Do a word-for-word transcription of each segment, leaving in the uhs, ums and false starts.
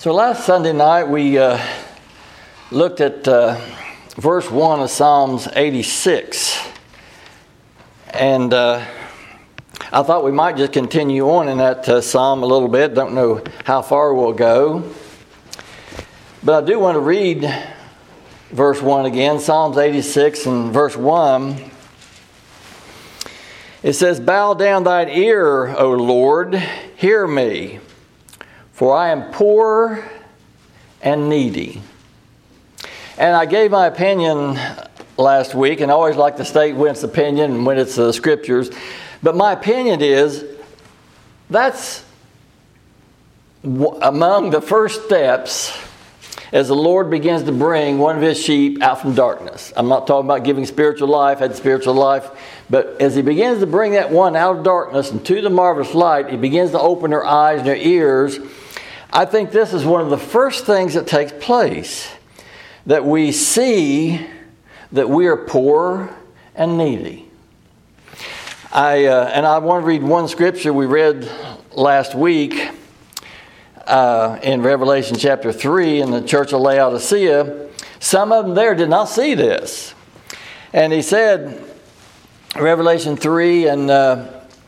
So last Sunday night we uh, looked at uh, verse one of Psalms eighty-six. And uh, I thought we might just continue on in that uh, psalm a little bit. Don't know how far we'll go. But I do want to read verse one again. Psalms eighty-six and verse one. It says, "Bow down thine ear, O Lord, hear me. For I am poor and needy." And I gave my opinion last week, and I always like to state when it's opinion and when it's the scriptures. But my opinion is that's w- among the first steps as the Lord begins to bring one of His sheep out from darkness. I'm not talking about giving spiritual life, had spiritual life, but as He begins to bring that one out of darkness into the marvelous light, He begins to open their eyes and their ears. I think this is one of the first things that takes place, that we see that we are poor and needy. I uh, and I want to read one scripture we read last week uh, in Revelation chapter three in the church of Laodicea. Some of them there did not see this. And he said, Revelation three, and uh,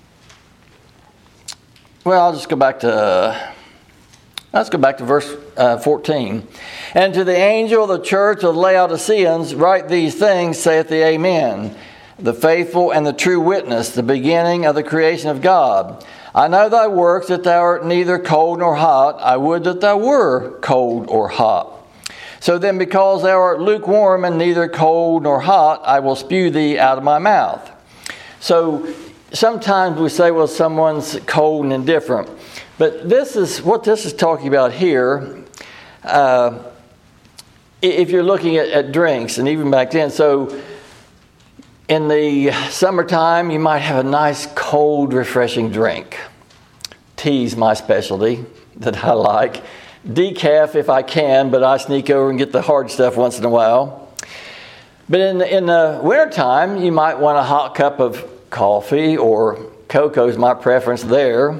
well, I'll just go back to... Uh, Let's go back to verse uh, fourteen. "And to the angel of the church of the Laodiceans write these things, saith the Amen, the faithful and the true witness, the beginning of the creation of God. I know thy works, that thou art neither cold nor hot. I would that thou were cold or hot. So then, because thou art lukewarm and neither cold nor hot, I will spew thee out of my mouth." So sometimes we say, well, someone's cold and indifferent. But this is what this is talking about here. Uh, if you're looking at, at drinks, and even back then, so in the summertime, you might have a nice, cold, refreshing drink. Tea's my specialty that I like. Decaf if I can, but I sneak over and get the hard stuff once in a while. But in the, in the wintertime, you might want a hot cup of coffee, or cocoa is my preference there.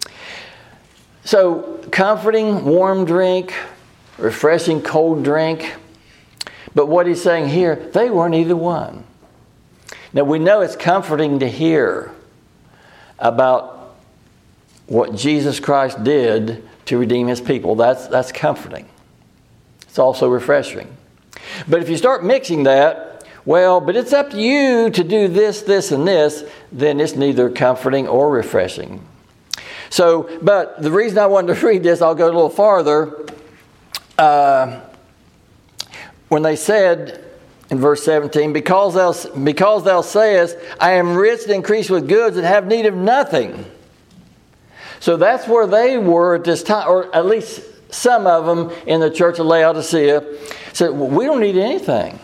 So, comforting, warm drink, refreshing, cold drink. But what he's saying here, they weren't either one. Now, we know it's comforting to hear about what Jesus Christ did to redeem His people. That's, that's comforting. It's also refreshing. But if you start mixing that, well, but it's up to you to do this, this, and this, then it's neither comforting or refreshing. So, but the reason I wanted to read this, I'll go a little farther. Uh, when they said in verse seventeen, because thou, because thou sayest, I am rich and increased with goods and have need of nothing. So that's where they were at this time, or at least some of them in the church of Laodicea said, well, we don't need anything.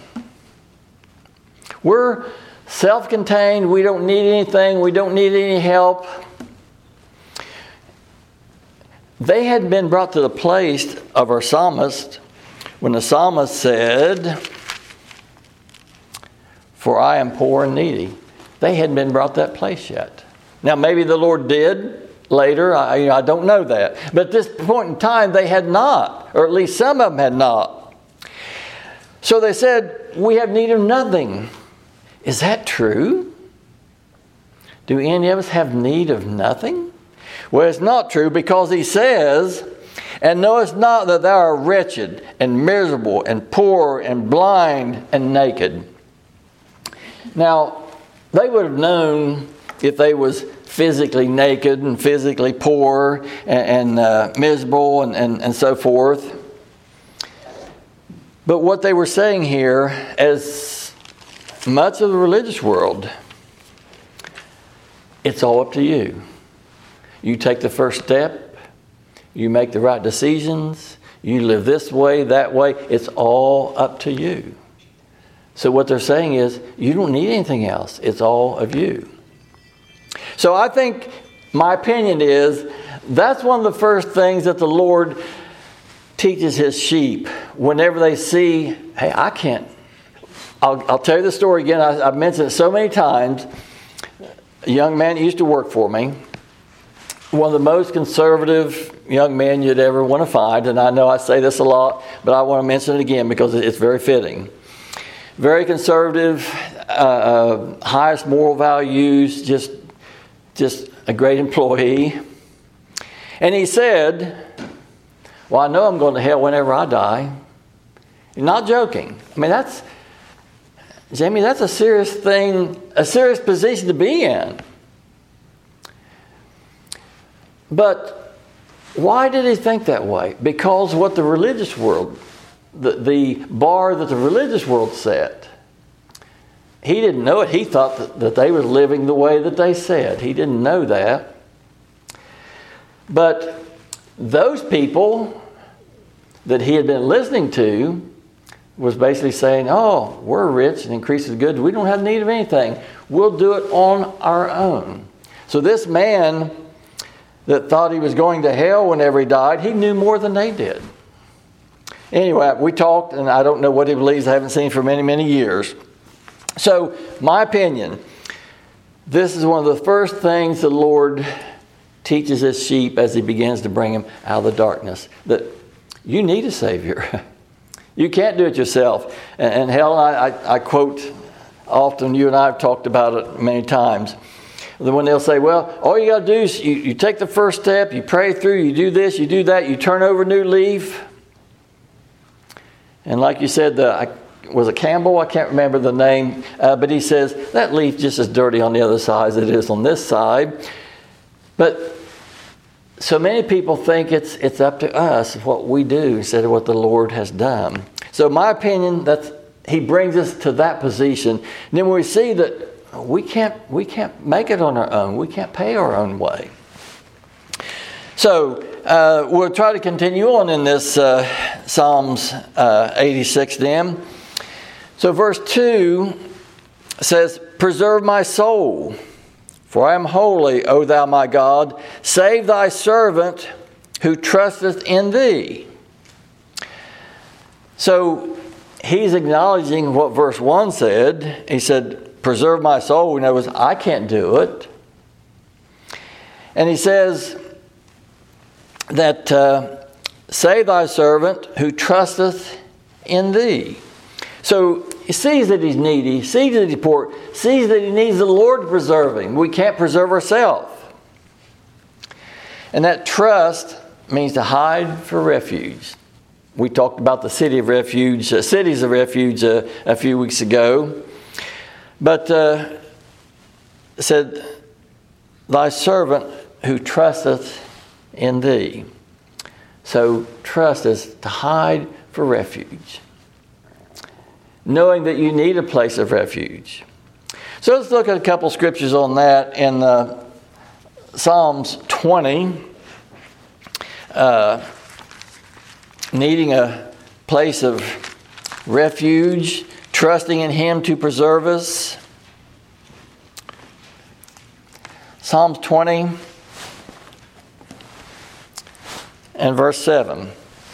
We're self-contained. We don't need anything. We don't need any help. They had been brought to the place of our psalmist when the psalmist said, "For I am poor and needy." They hadn't been brought to that place yet. Now, maybe the Lord did later. I, you know, I don't know that. But at this point in time, they had not, or at least some of them had not. So they said, we have need of nothing. Is that true? Do any of us have need of nothing? Well, it's not true, because he says, "And knowest not that thou art wretched and miserable and poor and blind and naked." Now, they would have known if they was physically naked and physically poor and, and uh, miserable and, and, and so forth. But what they were saying here, as much of the religious world, it's all up to you. You take the first step. You make the right decisions. You live this way, that way. It's all up to you. So what they're saying is, you don't need anything else. It's all of you. So I think, my opinion is, that's one of the first things that the Lord teaches His sheep. Whenever they see, hey, I can't. I'll, I'll tell you the story again. I, I've mentioned it so many times. A young man used to work for me. one of the most conservative young men you'd ever want to find. And I know I say this a lot, but I want to mention it again because it's very fitting. Very conservative, uh, uh, highest moral values, just, just a great employee. And he said, well, I know I'm going to hell whenever I die. You're not joking. I mean, that's, Jamie, that's a serious thing, a serious position to be in. But why did he think that way? Because what the religious world, the, the bar that the religious world set, he didn't know it. He thought that, that they were living the way that they said. He didn't know that. But those people that he had been listening to was basically saying, oh, we're rich and increases goods. We don't have need of anything. We'll do it on our own. So this man that thought he was going to hell whenever he died, he knew more than they did. Anyway, we talked, and I don't know what he believes. I haven't seen him for many, many years. So, my opinion, this is one of the first things the Lord teaches his sheep as he begins to bring them out of the darkness. That you need a Savior. You can't do it yourself. And, and Helen, I, I, I quote often, you and I have talked about it many times. When they'll say, well, all you got to do is you, you take the first step, you pray through, you do this, you do that, you turn over a new leaf. And like you said, the, I, was it Campbell? I can't remember the name. Uh, but he says, that leaf just as dirty on the other side as it is on this side. But so many people think it's it's up to us what we do instead of what the Lord has done. So my opinion, that's, he brings us to that position. And then when we see that we can't we can't make it on our own, we can't pay our own way. So uh, we'll try to continue on in this uh, Psalms uh, eighty-six then. So verse two says, preserve my soul, for I am holy, O thou my God. Save thy servant who trusteth in thee. So he's acknowledging what verse one said. He said, preserve my soul. In other words, I can't do it. And he says that uh, save thy servant who trusteth in thee. So he sees that he's needy, sees that he's poor, sees that he needs the Lord to preserve him. We can't preserve ourselves. And that trust means to hide for refuge. We talked about the city of refuge, uh, cities of refuge uh, a few weeks ago. But uh, it said, thy servant who trusteth in thee. So trust is to hide for refuge, knowing that you need a place of refuge. So let's look at a couple scriptures on that in uh, Psalms twenty. Uh, needing a place of refuge, trusting in Him to preserve us. Psalms twenty and verse seven.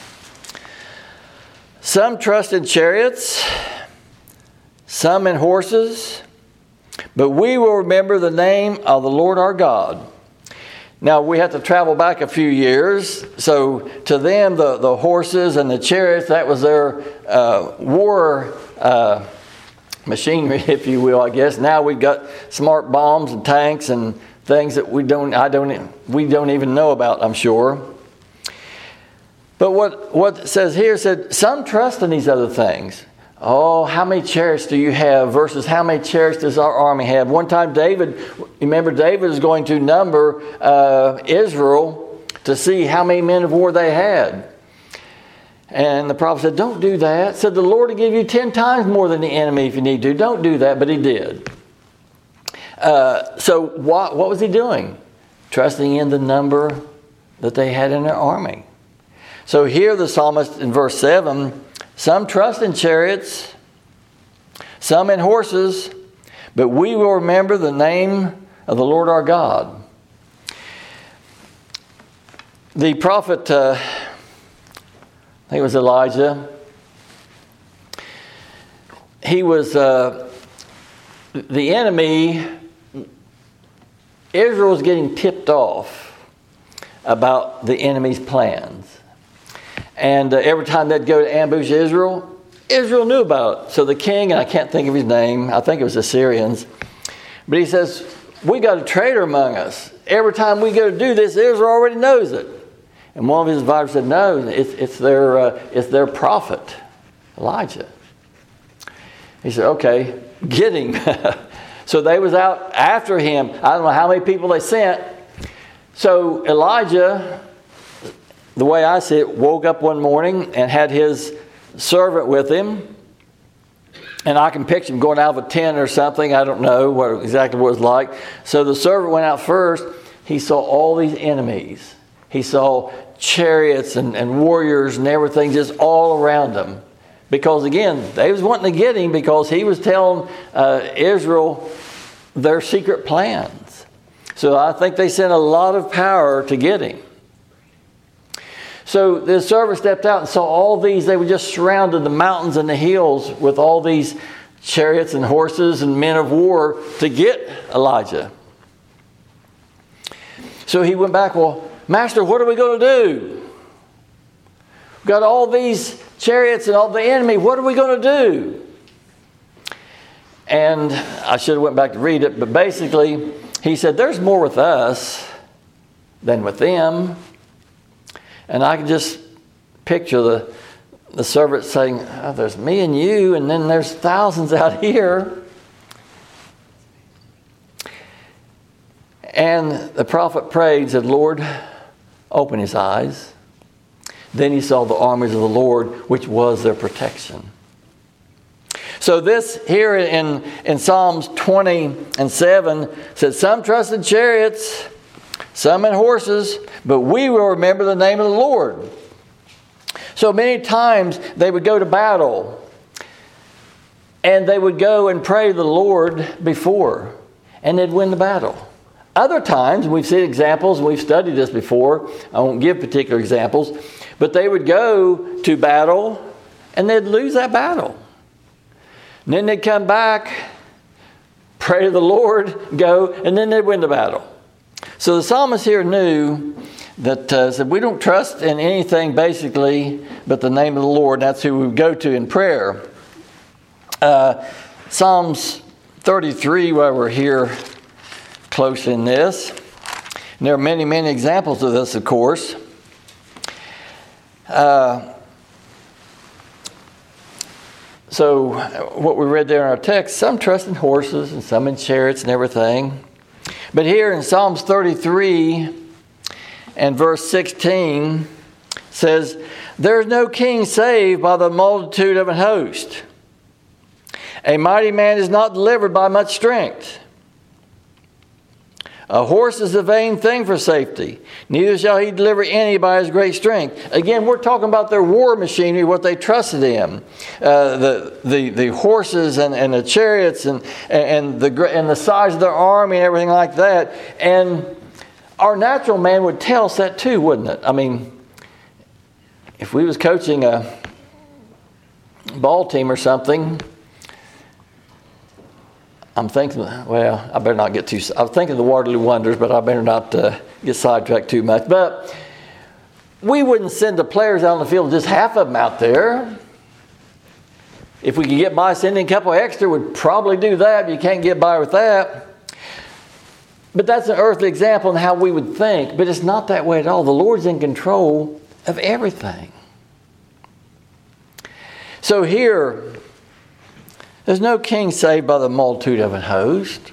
Some trust in chariots, some in horses, but we will remember the name of the Lord our God. Now, we have to travel back a few years. So to them, the, the horses and the chariots, that was their uh, war uh, machinery, if you will, I guess. Now we've got smart bombs and tanks and things that we don't, I don't, we don't even know about, I'm sure. But what, what it says here said, some trust in these other things. Oh, how many chariots do you have versus how many chariots does our army have? One time David, remember David was going to number uh, Israel to see how many men of war they had. And the prophet said, don't do that. Said the Lord will give you ten times more than the enemy if you need to. Don't do that, but he did. Uh, so what, what was he doing? Trusting in the number that they had in their army. So here the psalmist in verse seven, some trust in chariots, some in horses, but we will remember the name of the Lord our God. The prophet, uh, I think it was Elijah, he was, uh, the enemy, Israel was getting tipped off about the enemy's plans. And uh, every time they'd go to ambush Israel, Israel knew about it. So the king, and I can't think of his name, I think it was the Assyrians, but he says, we got a traitor among us. Every time we go to do this, Israel already knows it. And one of his advisors said, no, it's, it's, their, uh, it's their prophet, Elijah. He said, okay, get him. So they was out after him. I don't know how many people they sent. So Elijah, the way I see it, woke up one morning and had his servant with him. And I can picture him going out of a tent or something. I don't know what exactly what it was like. So the servant went out first. He saw all these enemies. He saw chariots and, and warriors and everything just all around them. Because again, they was wanting to get him because he was telling uh, Israel their secret plans. So I think they sent a lot of power to get him. So the servant stepped out and saw all these. They were just surrounded the mountains and the hills with all these chariots and horses and men of war to get Elijah. So he went back, well, Master, what are we going to do? We've got all these chariots and all the enemy. What are we going to do? And I should have went back to read it, but basically he said, there's more with us than with them. And I can just picture the, the servant saying, oh, there's me and you, and then there's thousands out here. And the prophet prayed and said, Lord, open his eyes. Then he saw the armies of the Lord, which was their protection. So this here in, in Psalms twenty and seven says, some trust in chariots, some in horses, but we will remember the name of the Lord. So many times they would go to battle and they would go and pray to the Lord before, and they'd win the battle. Other times, we've seen examples, we've studied this before, I won't give particular examples, but they would go to battle and they'd lose that battle. And then they'd come back, pray to the Lord, go, and then they'd win the battle. So the psalmist here knew that uh, said we don't trust in anything basically but the name of the Lord. That's who we go to in prayer. Uh, Psalms thirty-three, while we're here close in this. And there are many, many examples of this, of course. Uh, so what we read there in our text, some trust in horses and some in chariots and everything. But here in Psalms thirty-three and verse sixteen says, there is no king saved by the multitude of an host. A mighty man is not delivered by much strength. A horse is a vain thing for safety. Neither shall he deliver any by his great strength. Again, we're talking about their war machinery, what they trusted in. Uh, the, the the horses and, and the chariots and, and, the, and the size of their army and everything like that. And our natural man would tell us that too, wouldn't it? I mean, if we was coaching a ball team or something, I'm thinking, well, I better not get too, I'm thinking of the Waterloo Wonders, but I better not uh, get sidetracked too much. But we wouldn't send the players out on the field, just half of them out there. If we could get by sending a couple extra, we'd probably do that, but you can't get by with that. But that's an earthly example of how we would think, but it's not that way at all. The Lord's in control of everything. So here, there's no king saved by the multitude of an host.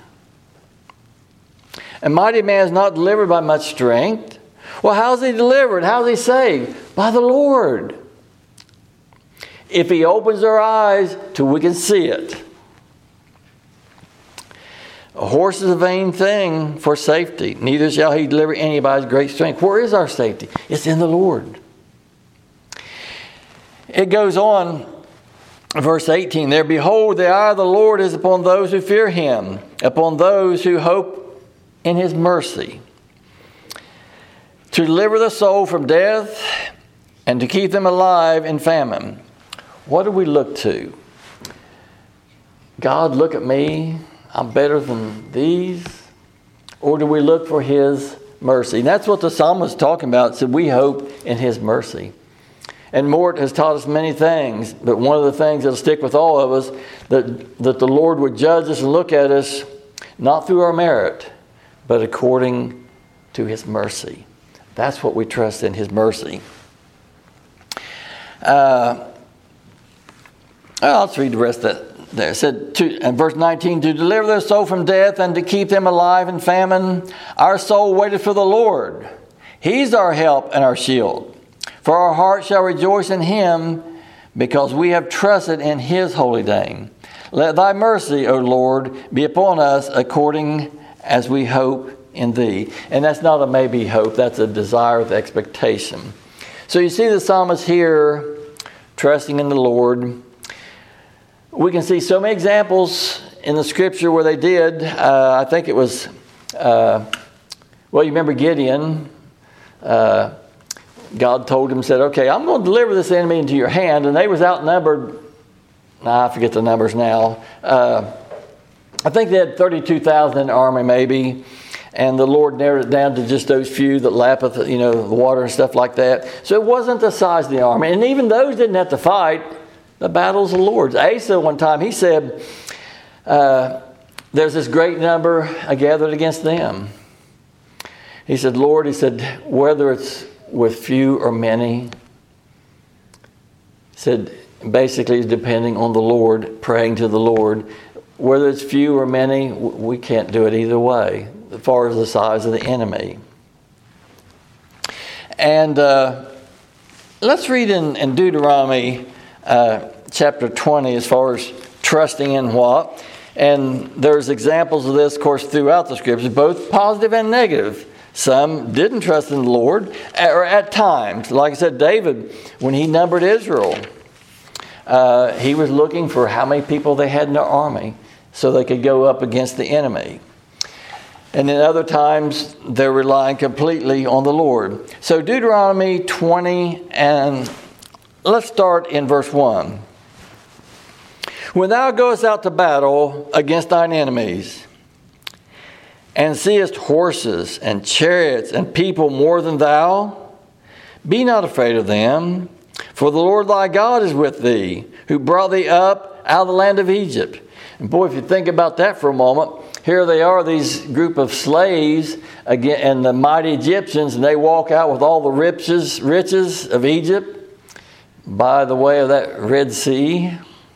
A mighty man is not delivered by much strength. Well, how is he delivered? How is he saved? By the Lord. If he opens our eyes till we can see it. A horse is a vain thing for safety. Neither shall he deliver any by his great strength. Where is our safety? It's in the Lord. It goes on. Verse eighteen, there, behold, the eye of the Lord is upon those who fear him, upon those who hope in his mercy, to deliver the soul from death and to keep them alive in famine. What do we look to? God, look at me, I'm better than these? Or do we look for his mercy. And that's what the psalmist is talking about. So we hope in his mercy. And Mort has taught us many things, but one of the things that'll stick with all of us, that, that the Lord would judge us and look at us not through our merit, but according to his mercy. That's what we trust in, his mercy. Uh, let's read the rest of that. There it said, to, in verse nineteen, to deliver their soul from death and to keep them alive in famine, our soul waited for the Lord. He's our help and our shield. For our heart shall rejoice in him, because we have trusted in his holy name. Let thy mercy, O Lord, be upon us according as we hope in thee. And that's not a maybe hope, that's a desire with expectation. So you see the psalmist here trusting in the Lord. We can see so many examples in the scripture where they did. Uh, I think it was, uh, well, you remember Gideon. Uh, God told him, said, okay, I'm going to deliver this enemy into your hand. And they was outnumbered. Nah, I forget the numbers now. Uh, I think they had thirty-two thousand in the army maybe. And the Lord narrowed it down to just those few that lappeth, you know, the water and stuff like that. So it wasn't the size of the army. And even those didn't have to fight. The battle's the Lord's. Asa one time, he said, uh, there's this great number I gathered against them. He said, Lord, he said, whether it's with few or many, he said, basically depending on the Lord, praying to the Lord. Whether it's few or many, we can't do it either way, as far as the size of the enemy. And uh, let's read in, in Deuteronomy uh, chapter twenty as far as trusting in what. And there's examples of this, of course, throughout the scriptures, both positive and negative. Some didn't trust in the Lord, or at times. Like I said, David, when he numbered Israel, uh, he was looking for how many people they had in their army so they could go up against the enemy. And then other times, they're relying completely on the Lord. So Deuteronomy twenty, and let's start in verse one. When thou goest out to battle against thine enemies, and seest horses and chariots and people more than thou, be not afraid of them, for the Lord thy God is with thee, who brought thee up out of the land of Egypt. And boy, if you think about that for a moment, here they are, these group of slaves again, and the mighty Egyptians, and they walk out with all the riches, riches of Egypt by the way of that Red Sea.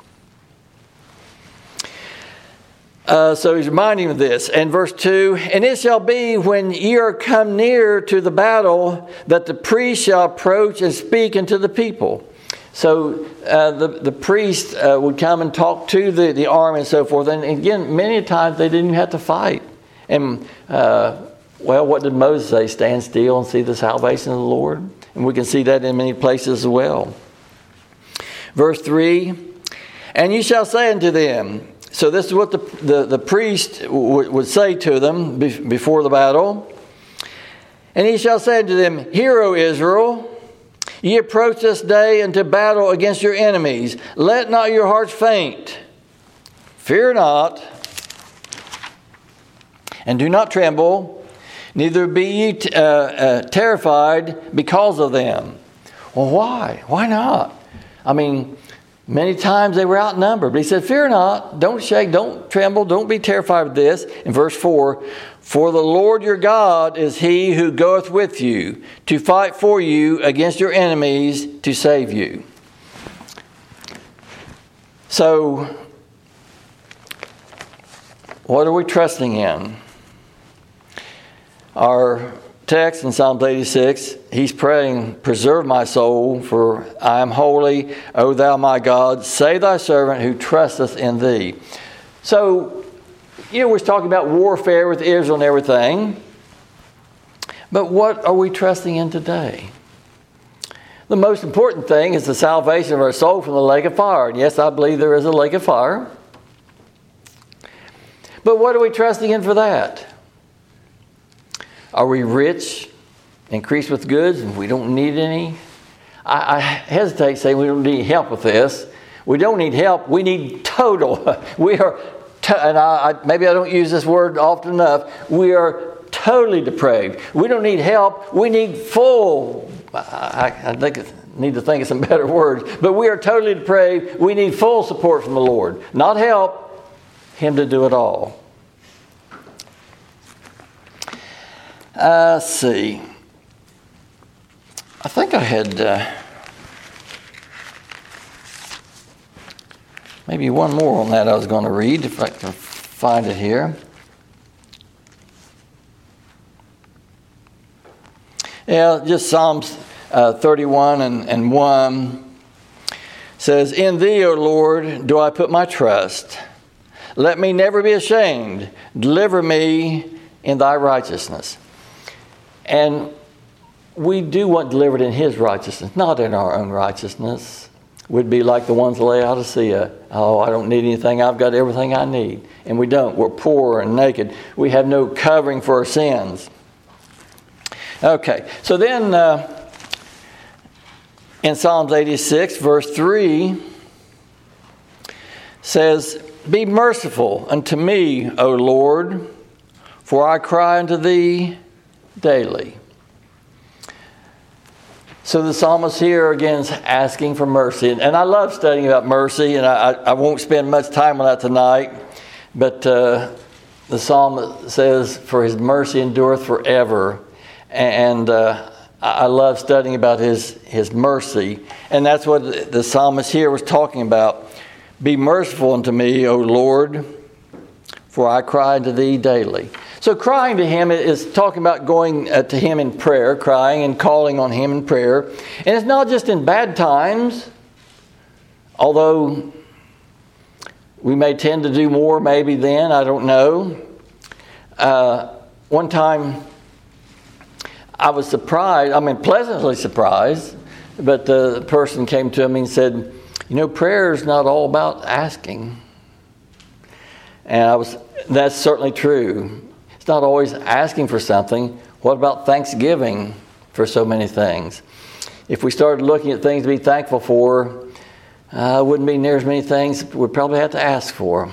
Uh, so he's reminding of this. And verse two, and it shall be when ye are come near to the battle that the priest shall approach and speak unto the people. So uh, the, the priest uh, would come and talk to the, the army and so forth. And again, many times they didn't even have to fight. And uh, well, what did Moses say? Stand still and see the salvation of the Lord. And we can see that in many places as well. Verse three, and ye shall say unto them. So this is what the, the, the priest w- would say to them be- before the battle. And he shall say unto them, Hear, O Israel, ye approach this day into battle against your enemies. Let not your hearts faint. Fear not, and do not tremble, neither be ye t- uh, uh, terrified because of them. Well, why? Why not? I mean, many times they were outnumbered. But he said, fear not, don't shake, don't tremble, don't be terrified of this. In verse four, for the Lord your God is he who goeth with you to fight for you against your enemies to save you. So, what are we trusting in? Our text in Psalm eighty-six, he's praying, preserve my soul, for I am holy, O thou my God, save thy servant who trusteth in thee. So, you know, we're talking about warfare with Israel and everything, but what are we trusting in today? The most important thing is the salvation of our soul from the lake of fire. And yes, I believe there is a lake of fire. But what are we trusting in for that? Are we rich, increased with goods, and we don't need any? I, I hesitate to say we don't need help with this. We don't need help. We need total. We are, to, and I, I, maybe I don't use this word often enough, we are totally depraved. We don't need help. We need full, I, I think I need to think of some better words, but we are totally depraved. We need full support from the Lord. Not help, Him to do it all. Uh, let's see. I think I had uh, maybe one more on that I was going to read, if I can find it here. Yeah, just Psalms uh, thirty-one and, and one says, "In Thee, O Lord, do I put my trust. Let me never be ashamed. Deliver me in Thy righteousness." And we do want delivered in His righteousness, not in our own righteousness. We'd be like the ones of Laodicea. Oh, I don't need anything. I've got everything I need. And we don't. We're poor and naked. We have no covering for our sins. Okay, so then uh, in Psalms eighty-six, verse three, says, "Be merciful unto me, O Lord, for I cry unto Thee daily." So the psalmist here again is asking for mercy. And I love studying about mercy, and I, I won't spend much time on that tonight. But uh, the psalmist says, "For His mercy endureth forever." And uh, I love studying about his, his mercy. And that's what the psalmist here was talking about. "Be merciful unto me, O Lord, for I cry unto Thee daily." So crying to Him is talking about going uh, to Him in prayer, crying and calling on Him in prayer. And it's not just in bad times, although we may tend to do more maybe then, I don't know. Uh, one time I was surprised, I mean pleasantly surprised, but the person came to me and said, "You know, prayer is not all about asking." And I was, that's certainly true. It's not always asking for something. What about thanksgiving for so many things? If we started looking at things to be thankful for, uh, wouldn't be near as many things we'd probably have to ask for.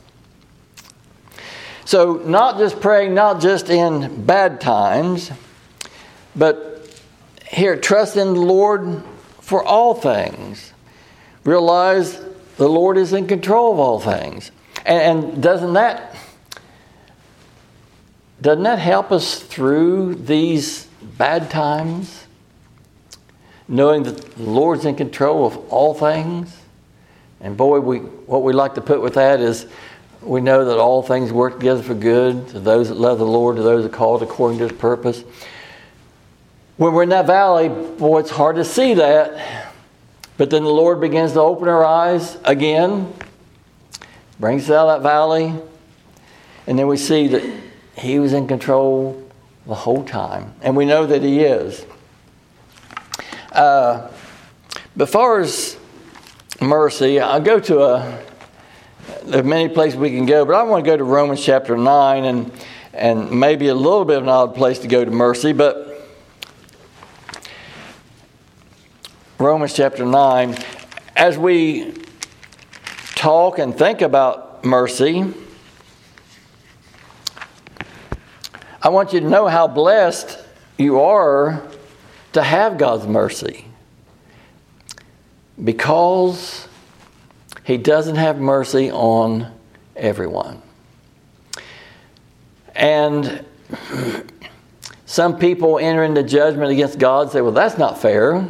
So not just praying, not just in bad times, but here, trust in the Lord for all things. Realize the Lord is in control of all things. And, and doesn't that doesn't that help us through these bad times? Knowing that the Lord's in control of all things. And boy, we what we like to put with that is we know that all things work together for good to those that love the Lord, to those that are called according to His purpose. When we're in that valley, boy, it's hard to see that. But then the Lord begins to open our eyes again, brings us out of that valley, and then we see that He was in control the whole time. And we know that He is. Uh, but as far as mercy, I'll go to a... There are many places we can go, but I want to go to Romans chapter nine, and, and maybe a little bit of an odd place to go to mercy, but Romans chapter nine, as we talk and think about mercy, I want you to know how blessed you are to have God's mercy. Because He doesn't have mercy on everyone. And some people enter into judgment against God and say, "Well, that's not fair."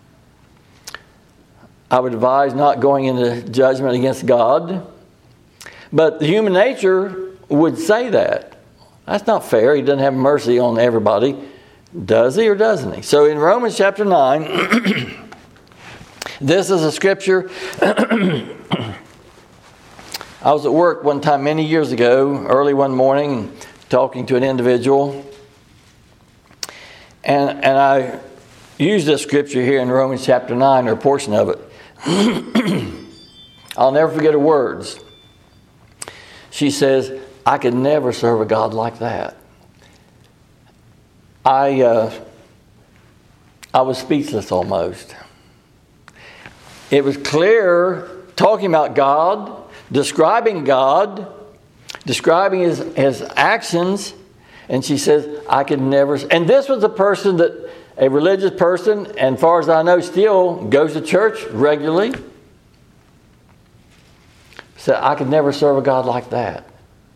I would advise not going into judgment against God. But the human nature would say that. That's not fair. He doesn't have mercy on everybody. Does He or doesn't He? So in Romans chapter nine, this is a scripture. I was at work one time many years ago, early one morning, talking to an individual. And, and I used this scripture here in Romans chapter nine, or a portion of it. I'll never forget her words. She says, "I could never serve a God like that." I uh, I was speechless almost. It was clear, talking about God, describing God, describing His, his actions, And she says, I could never. And this was a person that, a religious person, and as far as I know, still goes to church regularly. Said, I could never serve a God like that.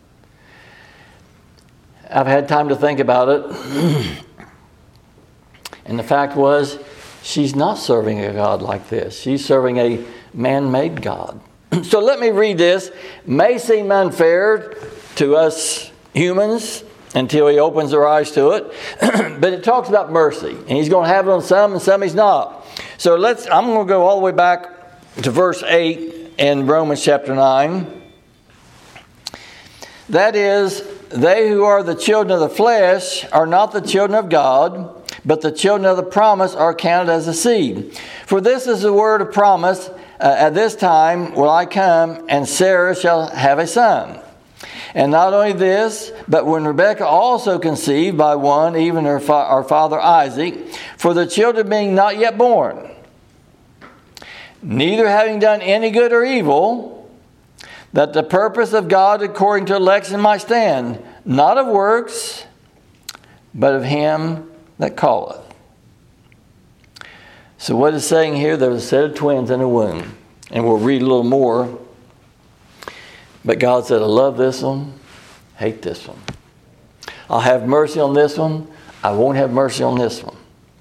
I've had time to think about it. And the fact was, she's not serving a God like this. She's serving a man-made God. So let me read this. May seem unfair to us humans until he opens our eyes to it. But it talks about mercy. And he's going to have it on some and some he's not. So let's. I'm going to go all the way back to verse eight in Romans chapter nine. That is, they who are the children of the flesh are not the children of God, but the children of the promise are counted as a seed. For this is the word of promise, uh, at this time will I come, and Sarah shall have a son. And not only this, but when Rebekah also conceived by one, even her fa- our father Isaac, for the children being not yet born, neither having done any good or evil, that the purpose of God according to election might stand, not of works, but of him that calleth. So what it's saying here, there was a set of twins in a womb. And we'll read a little more. But God said, I love this one, hate this one. I'll have mercy on this one, I won't have mercy on this one.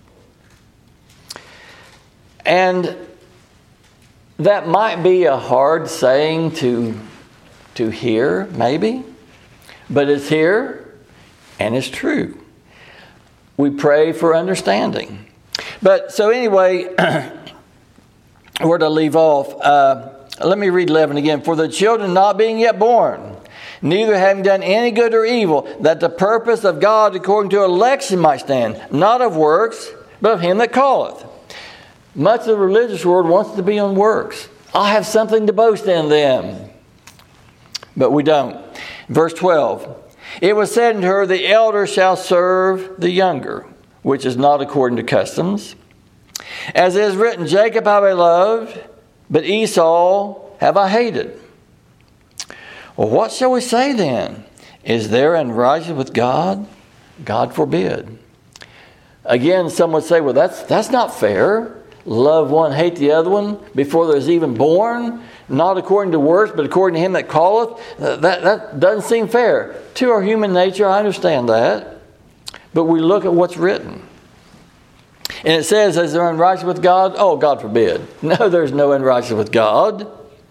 And that might be a hard saying to, to hear, maybe. But it's here, and it's true. We pray for understanding. But so anyway, where to leave off? Uh, let me read eleven again. For the children not being yet born, neither having done any good or evil, that the purpose of God according to election might stand, not of works, but of him that calleth. Much of the religious world wants to be on works. I'll have something to boast in them. But we don't. Verse twelve. It was said unto her, the elder shall serve the younger, which is not according to customs. As it is written, Jacob have I loved, but Esau have I hated. Well, what shall we say then? Is there unrighteousness with God? God forbid. Again, some would say, well, that's that's not fair. Love one, hate the other one before there's even born. Not according to works, but according to him that calleth. That, that doesn't seem fair. To our human nature, I understand that. But we look at what's written. And it says, is there unrighteousness with God? Oh, God forbid. No, there's no unrighteousness with God.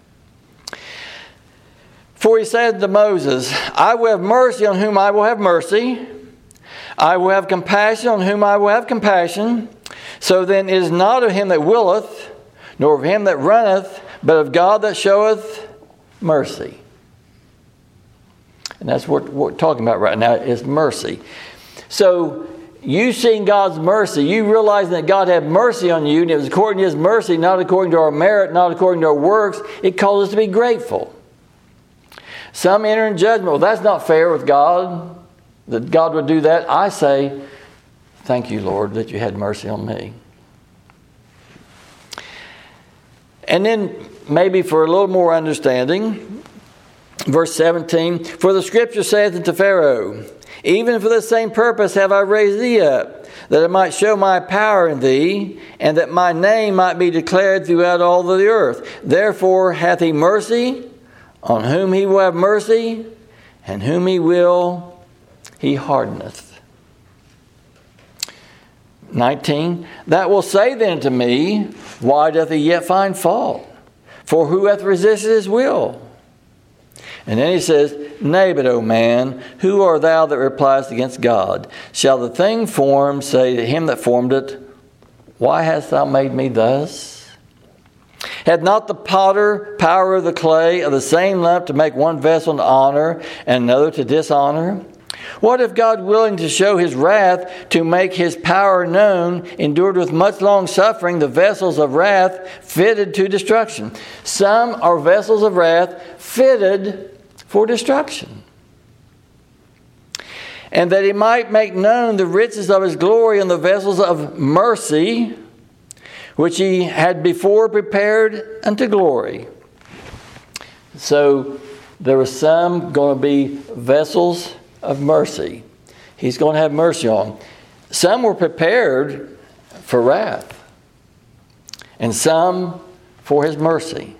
For he said to Moses, I will have mercy on whom I will have mercy. I will have compassion on whom I will have compassion. So then it is not of him that willeth, nor of him that runneth, but of God that showeth mercy. And that's what we're talking about right now, is mercy. So you seeing God's mercy, you realizing that God had mercy on you, and it was according to his mercy, not according to our merit, not according to our works, it calls us to be grateful. Some enter in judgment. Well, that's not fair with God, that God would do that. I say, thank you, Lord, that you had mercy on me. And then maybe for a little more understanding, verse seventeen, for the scripture saith unto Pharaoh, even for the same purpose have I raised thee up, that I might show my power in thee, and that my name might be declared throughout all the earth. Therefore hath he mercy on whom he will have mercy, and whom he will, he hardeneth. nineteen, that will say then to me, why doth he yet find fault? For who hath resisted his will? And then he says, nay, but, O man, who art thou that repliest against God? Shall the thing formed say to him that formed it, why hast thou made me thus? Had not the potter power of the clay of the same lump to make one vessel to honor and another to dishonor? What if God, willing to show his wrath, to make his power known, endured with much long suffering the vessels of wrath fitted to destruction? Some are vessels of wrath fitted for destruction. And that he might make known the riches of his glory in the vessels of mercy, which he had before prepared unto glory. So there were some going to be vessels of mercy. He's going to have mercy on. Some were prepared for wrath, and some for his mercy.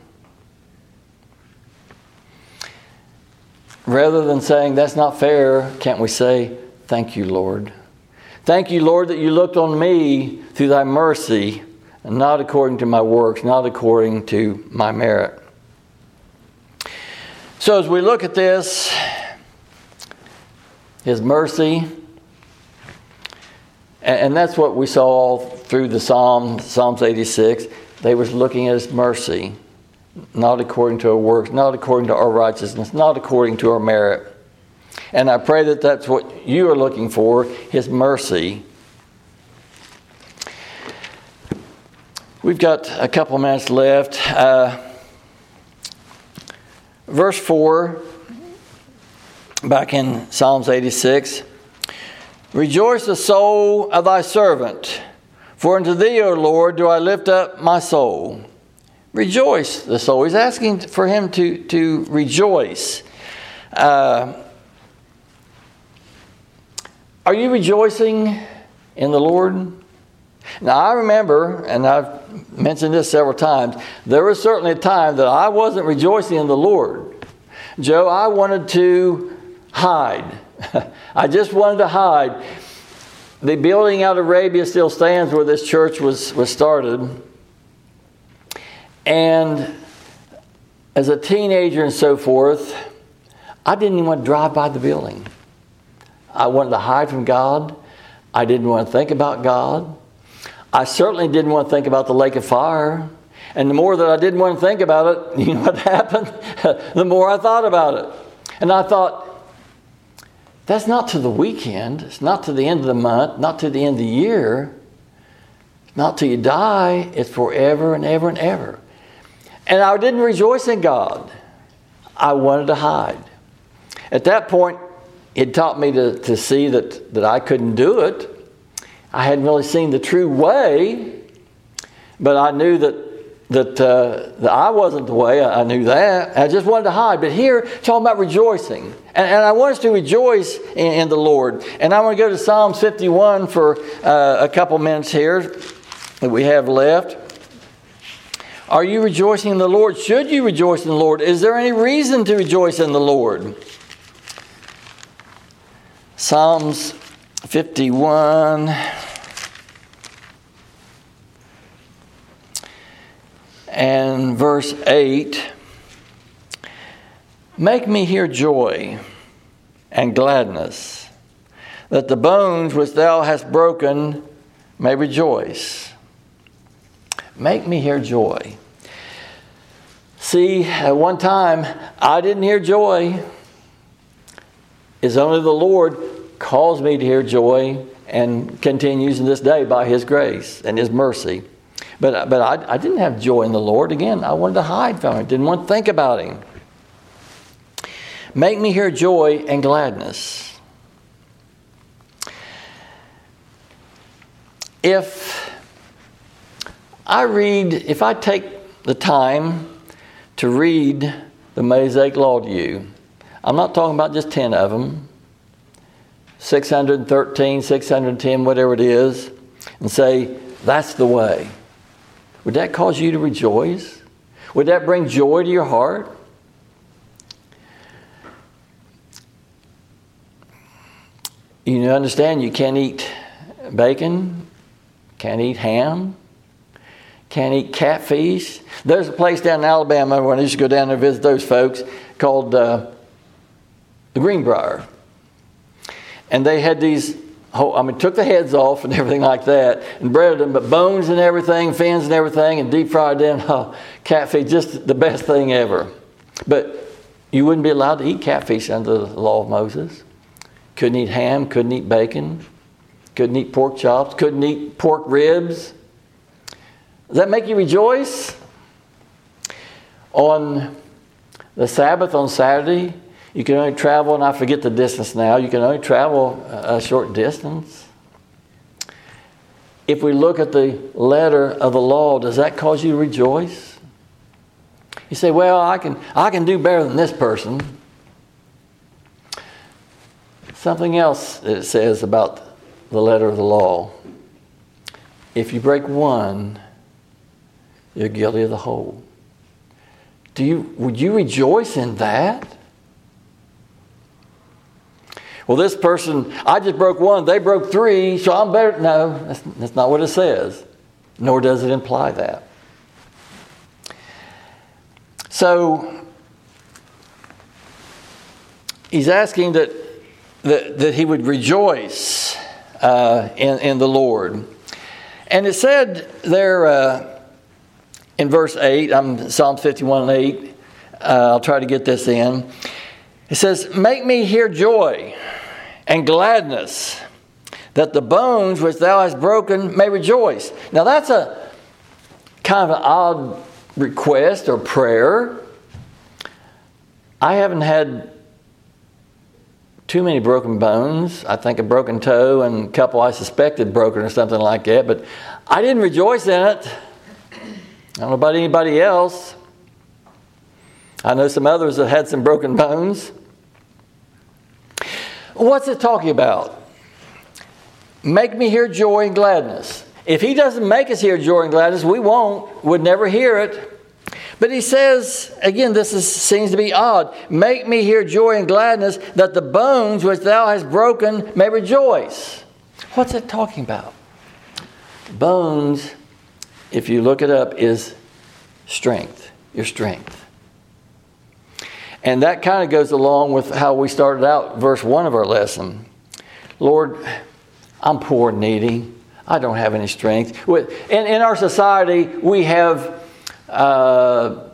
Rather than saying, that's not fair, can't we say, thank you, Lord. Thank you, Lord, that you looked on me through thy mercy, and not according to my works, not according to my merit. So as we look at this, his mercy, and that's what we saw all through the Psalm, Psalms eighty-six. They was looking at his mercy. Not according to our works, not according to our righteousness, not according to our merit. And I pray that that's what you are looking for, his mercy. We've got a couple minutes left. Uh, verse four, back in Psalms eighty-six. Rejoice the soul of thy servant, for unto thee, O Lord, do I lift up my soul. Rejoice the soul. He's asking for him to, to rejoice. Uh, are you rejoicing in the Lord? Now, I remember, and I've mentioned this several times, there was certainly a time that I wasn't rejoicing in the Lord. Joe, I wanted to hide. I just wanted to hide. The building out of Arabia still stands where this church was, was started. And as a teenager and so forth, I didn't even want to drive by the building. I wanted to hide from God. I didn't want to think about God. I certainly didn't want to think about the lake of fire. And the more that I didn't want to think about it, you know what happened? The more I thought about it. And I thought, that's not to the weekend. It's not to the end of the month, not to the end of the year. Not till you die. It's forever and ever and ever. And I didn't rejoice in God. I wanted to hide. At that point, it taught me to, to see that, that I couldn't do it. I hadn't really seen the true way, but I knew that, that, uh, that I wasn't the way. I, I knew that. I just wanted to hide. But here, talking about rejoicing. And, and I want us to rejoice in, in the Lord. And I want to go to Psalms fifty-one for uh, a couple minutes here that we have left. Are you rejoicing in the Lord? Should you rejoice in the Lord? Is there any reason to rejoice in the Lord? Psalms fifty-one. And verse eight. Make me hear joy and gladness, that the bones which thou hast broken may rejoice. Make me hear joy. See, at one time, I didn't hear joy. It's only the Lord calls me to hear joy and continues in this day by his grace and his mercy. But, but I, I didn't have joy in the Lord. Again, I wanted to hide from him. Didn't want to think about him. Make me hear joy and gladness. If I read, if I take the time to read the Mosaic Law to you, I'm not talking about just ten of them, six hundred thirteen, six hundred ten, whatever it is, and say, that's the way. Would that cause you to rejoice? Would that bring joy to your heart? You understand you can't eat bacon, can't eat ham, can't eat catfish. There's a place down in Alabama when I used to go down there and visit those folks called uh, the Greenbrier. And they had these, I mean, took the heads off and everything like that and breaded them, but bones and everything, fins and everything, and deep fried them. Oh, catfish, just the best thing ever. But you wouldn't be allowed to eat catfish under the law of Moses. Couldn't eat ham, couldn't eat bacon, couldn't eat pork chops, couldn't eat pork ribs. Does that make you rejoice? On the Sabbath on Saturday, you can only travel, and I forget the distance now, you can only travel a short distance. If we look at the letter of the law, does that cause you to rejoice? You say, well, I can I can do better than this person. something else that it says about the letter of the law. If you break one, you're guilty of the whole. Do you, would you rejoice in that? Well, this person, I just broke one, they broke three, so I'm better. No, that's, that's not what it says. Nor does it imply that. So, he's asking that, that, that he would rejoice uh, in, in the Lord. And it said there uh, in verse eight, I'm Psalm fifty-one and eight, uh, I'll try to get this in. It says, make me hear joy and gladness, that the bones which thou hast broken may rejoice. Now that's a kind of an odd request or prayer. I haven't had too many broken bones. I think a broken toe and a couple I suspected broken or something like that, but I didn't rejoice in it. I don't know about anybody else. I know some others that had some broken bones. What's it talking about? Make me hear joy and gladness. If he doesn't make us hear joy and gladness, we won't, would never hear it. But he says, again, this is, seems to be odd. Make me hear joy and gladness, that the bones which thou hast broken may rejoice. What's it talking about? Bones, if you look it up, is strength. Your strength. And that kind of goes along with how we started out verse one of our lesson. Lord, I'm poor and needy. I don't have any strength. In, in our society, we have uh,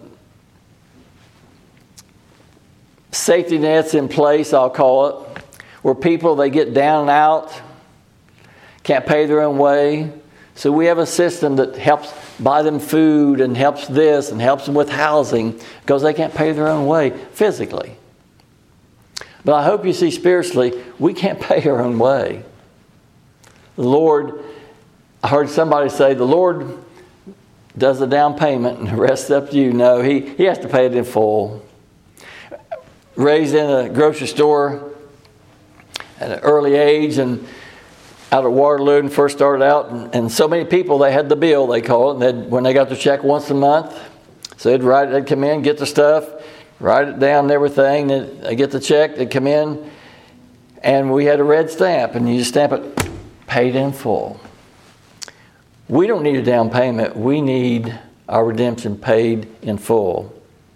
safety nets in place, I'll call it, where people, they get down and out, can't pay their own way. So we have a system that helps buy them food and helps this and helps them with housing because they can't pay their own way physically. But I hope you see spiritually, we can't pay our own way. The Lord, I heard somebody say, the Lord does the down payment and the rest up to you. No, he, he has to pay it in full. Raised in a grocery store at an early age and out of Waterloo and first started out, and, and so many people, they had the bill, they call it, and when they got their check once a month, so they'd write, they'd come in, get their stuff, write it down and everything, then they get the check, they'd come in, and we had a red stamp, and you just stamp it, paid in full. We don't need a down payment, we need our redemption paid in full.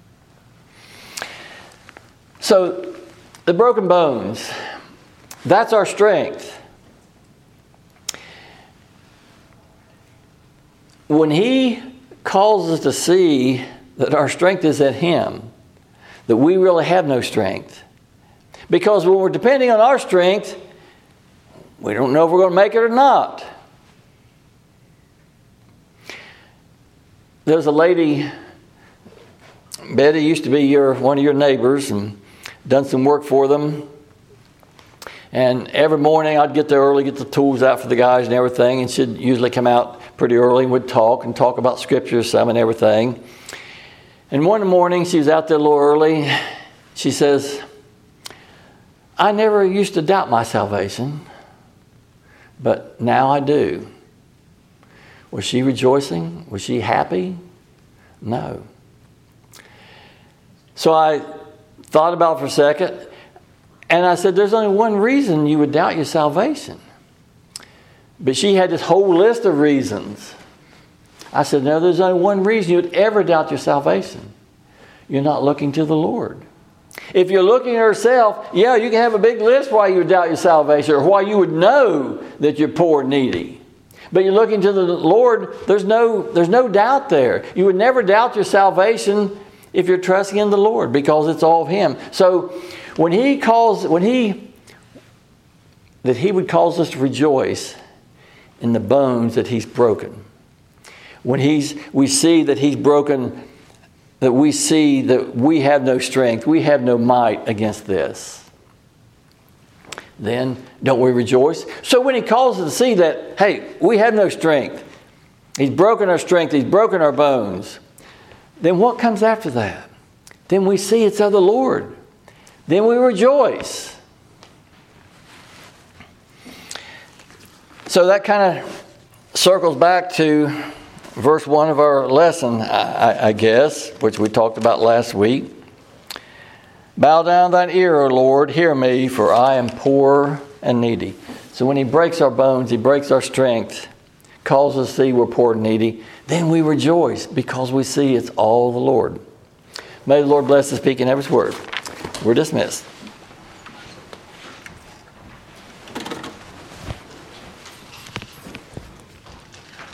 So, the broken bones, that's our strength. When he calls us to see that our strength is at him, that we really have no strength. Because when we're depending on our strength, we don't know if we're going to make it or not. There's a lady, Betty used to be your one of your neighbors and done some work for them. And every morning I'd get there early, get the tools out for the guys and everything, and she'd usually come out pretty early and would talk and talk about scripture some and everything. And one morning she was out there a little early. She says, I never used to doubt my salvation, but now I do. Was she rejoicing? Was she happy? No. So I thought about it for a second, and I said, there's only one reason you would doubt your salvation. But she had this whole list of reasons. I said, no, there's only one reason you would ever doubt your salvation. You're not looking to the Lord. If you're looking at yourself, yeah, you can have a big list why you would doubt your salvation or why you would know that you're poor and needy. But you're looking to the Lord, there's no, there's no doubt there. You would never doubt your salvation if you're trusting in the Lord because it's all of Him. So when He calls, when He, that He would cause us to rejoice in the bones that He's broken. When he's, we see that He's broken, that we see that we have no strength, we have no might against this. Then don't we rejoice? So when He calls us to see that, hey, we have no strength, He's broken our strength, He's broken our bones, then what comes after that? Then we see it's of the Lord. Then we rejoice. so that kind of circles back to verse one of our lesson, I, I guess, which we talked about last week. Bow down thine ear, O Lord, hear me, for I am poor and needy. So when he breaks our bones, he breaks our strength, calls us to see we're poor and needy, then we rejoice because we see it's all the Lord. May the Lord bless the speaking of his word. We're dismissed.